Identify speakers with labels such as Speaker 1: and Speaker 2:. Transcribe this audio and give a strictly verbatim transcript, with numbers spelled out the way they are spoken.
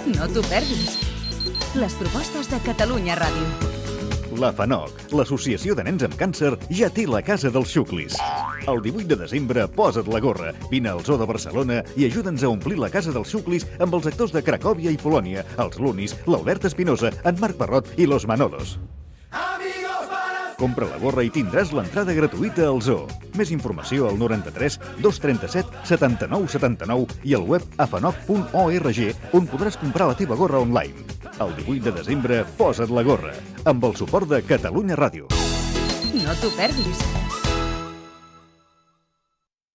Speaker 1: No t'ho perdis. Les propostes de Catalunya Ràdio.
Speaker 2: La FANOC, l'Associació de Nens amb Càncer, ja té la Casa dels Xuclis. El divuit de desembre, posa't la gorra, vine al Zoo de Barcelona i ajuda'ns a omplir la Casa dels Xuclis amb els actors de Cracòvia i Polònia, els Lunis, l'Albert Espinosa, en Marc Parrot i los Manolos. Compra la gorra i tindràs l'entrada gratuïta al zoo. Més informació al noranta-tres dos trenta-set setanta-nou setanta-nou i al web afanoc punt org, on podràs comprar la teva gorra online. El divuit de desembre, posa't la gorra, amb el suport de Catalunya Ràdio.
Speaker 1: No t'ho perdis.